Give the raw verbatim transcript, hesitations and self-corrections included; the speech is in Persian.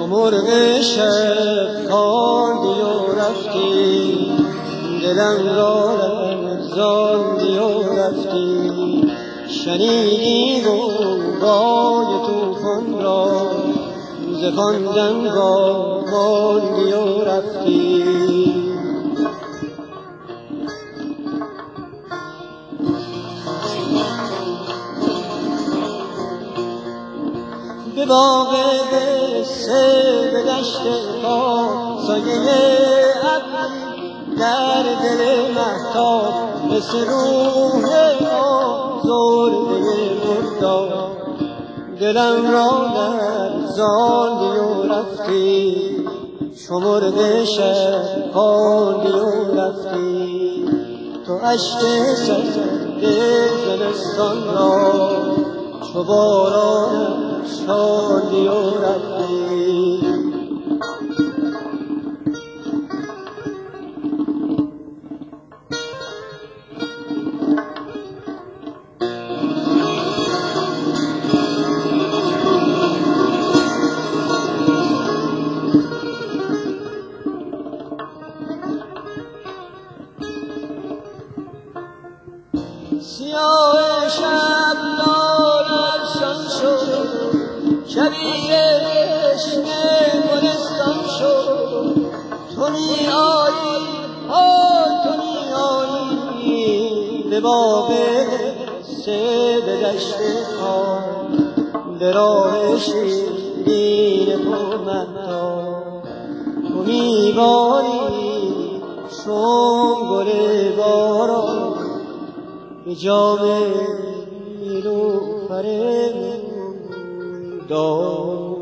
مرغ شب خواندی و رفتی، دلم را لرزاندی و رفتی. شنیدی غوغای طوفان را، ز خواندن ماندی و رفتی. به باغ قصه به دشت خواب، سایه ابری در دل مهتاب، مثل روح آزرده مردار. دلم را لرزاندی و رفتی، چو مرغ شب خواندی و رفتی. تو اشک سرد زمستان را، چو باران شاندی و رفتی. سیاه شب نالرسان شد، شبیه تشنه گلستان شد. تو می آیی، آی تو می آیی، به باغ قصه به دشت خواب، به راه شیرین پرمهتاب. تو می باری چون گل باران، به جام نیلوفر دار.